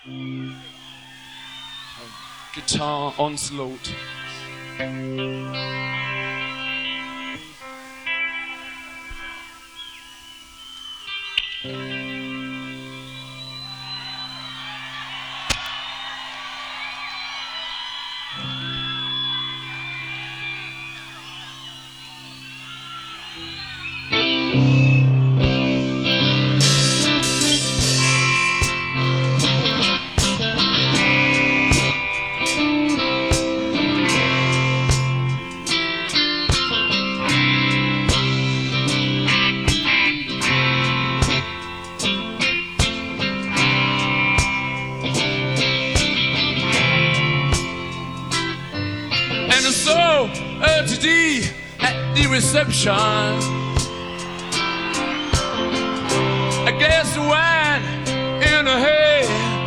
Guitar onslaught. Today at the reception, a glass of wine in her hand.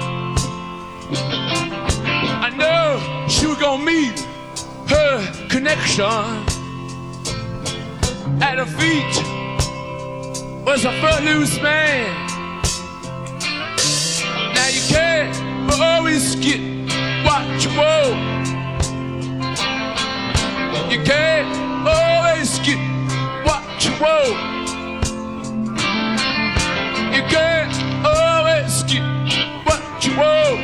I know she was gonna meet her connection. At her feet was a footloose man. Now you can't always get what you want. You can't always get what you want. You can't always get what you want.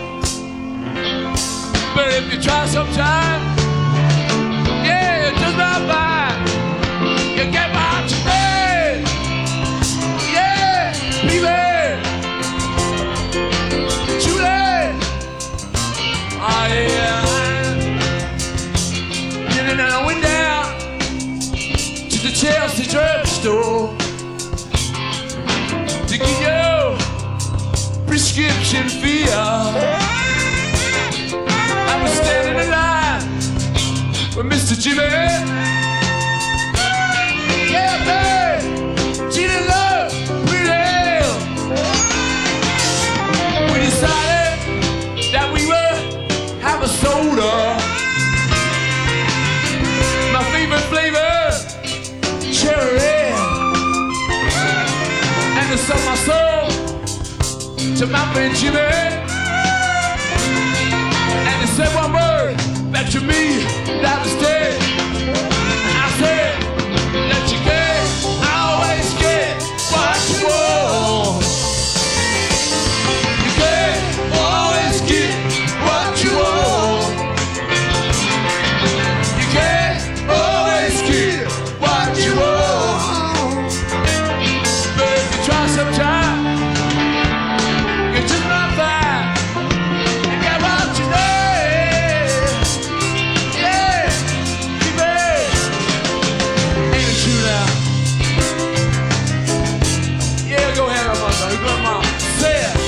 But if you try sometime, yeah, just not fine. You get what you need. Yeah, baby. Too late. Oh yeah. And I went down to the Chelsea drugstore to get your prescription filled. I was standing in line with Mr. Jimmy. Yeah, babe, she didn't look pretty hell. We decided that we would have a soda. My favorite flavor, cherry. And to sell my soul to my friend Jimmy. And he said one word back to me that was dead. I said, let you get, I always get what you want. You can't always get what you want. You can't always get what you want. But if you try sometime, you just might find you get what you need. Yeah, baby. Ain't it true now? Yeah, go ahead, my son. Go ahead, mom. Say it.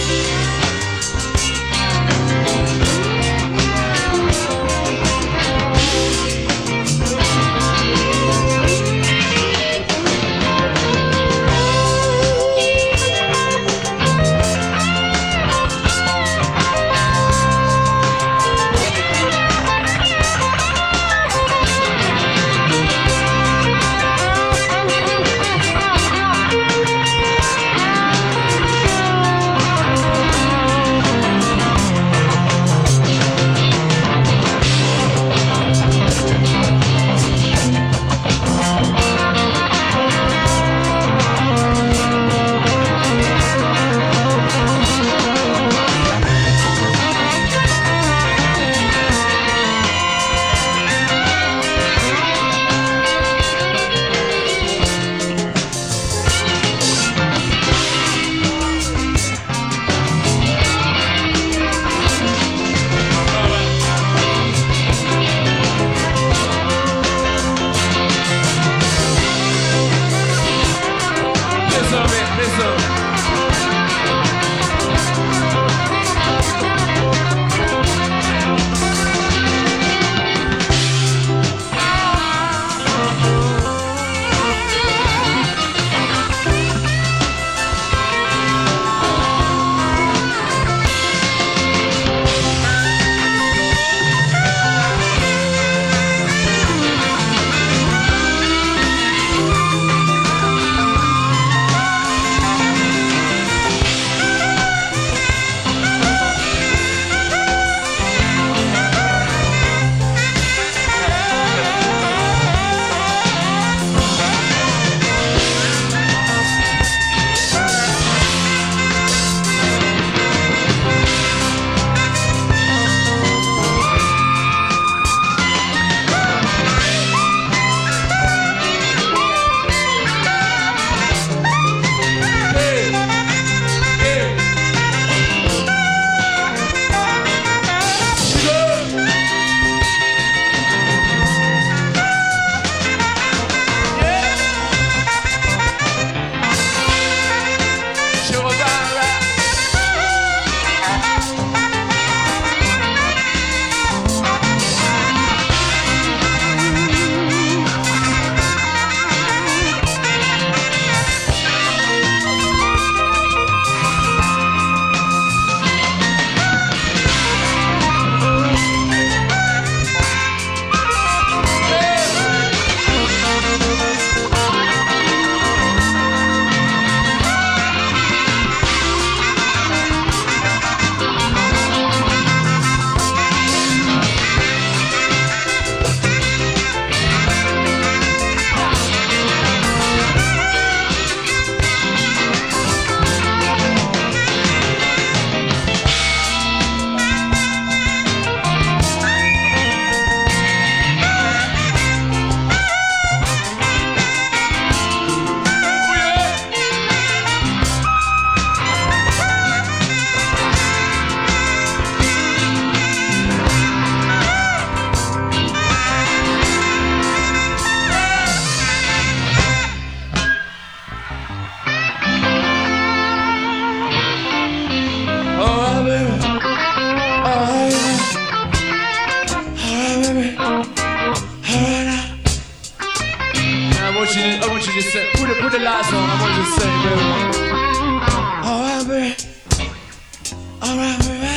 the lights on. I want you to sing, baby. Alright, baby. Alright, baby.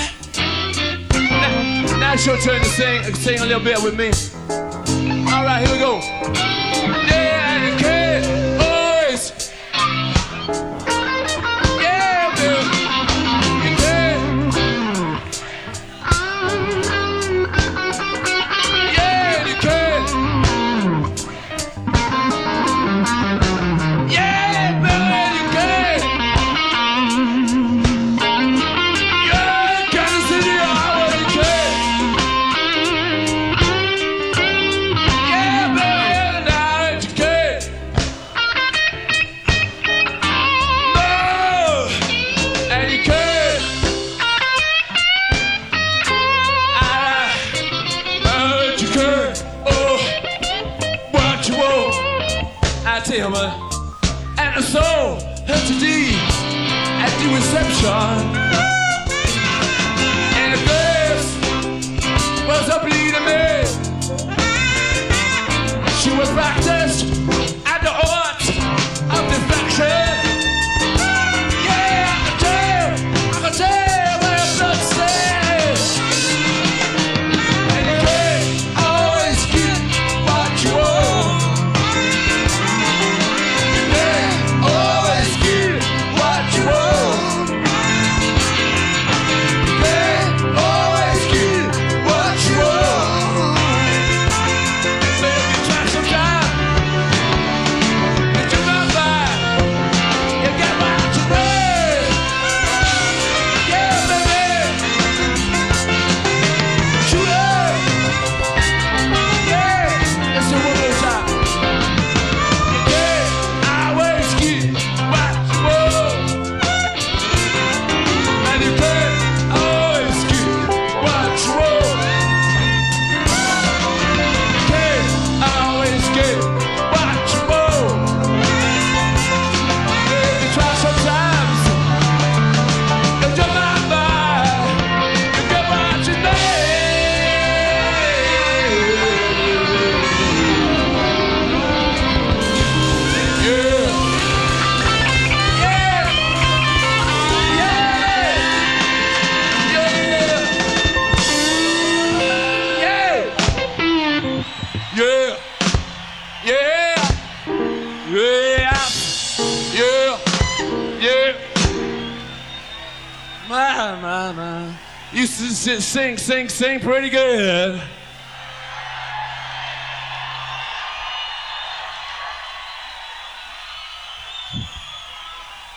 Now it's your turn to sing a little bit with me. Alright, here we go. Yeah, you can always. Yeah, baby. You can. Yeah, you can. Yeah, baby, you can. Yeah, Kansas City, Iowa, you can. Yeah, baby, now that you can. Oh, and you can. You can. Oh, what you want. I tell you, man. And the soul hurt to D at the reception. And the girls was a bleeding me. She was practiced at the art of deflection. Yeah, I can tell where your blood stays. And you can't always get what you want. You can't always get what you want. You can't always get what you want. Baby, try sometime. Get your mouth back. You get what you need. Yeah, baby. Shoot up. Yeah, let's do one more time. You can't always get what you want. And you can't always get what you want. You can't always get what you want. Baby, try sometimes. Get your mind back. You get what you need. Yeah. Yeah. Yeah. Yeah. Yeah. Yeah. Yeah. Yeah. Man. You used to sing pretty good.